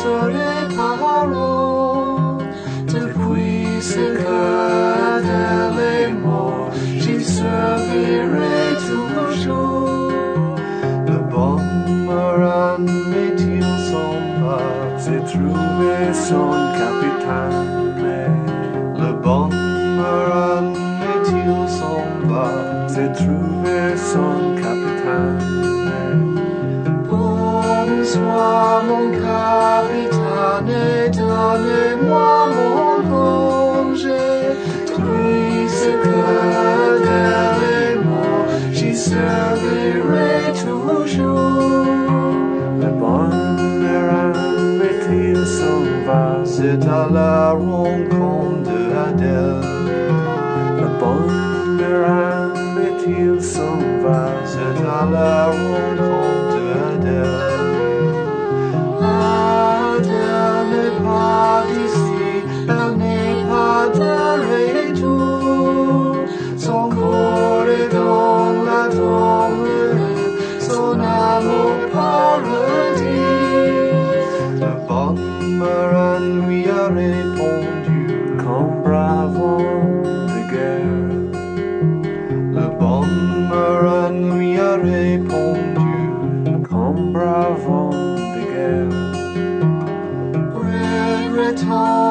les paroles. Depuis ce que elle est morte, j'y servirai toujours. Le boomerang, mais-il s'en va, c'est trouver son capitaine. Le boomerang, mais-il s'en va, c'est trouver son capitaine. Bonsoir mon capitaine, et donnez-moi mon congé. Depuis ce que d'elle est mort, j'y servirai toujours. Le boomerang, mais-il s'en va, c'est à la rencontre de Adèle. Le boomerang, mais-il s'en va, c'est à la rencontre d'Adèle. Adèle n'est pas d'ici, elle n'est pas de retour. Son corps est dans la tombe, son âme au paradis. Le boomerang lui a répondu comme brave homme de guerre. Le boomerang lui a répondu comme brave homme de guerre. Regrettant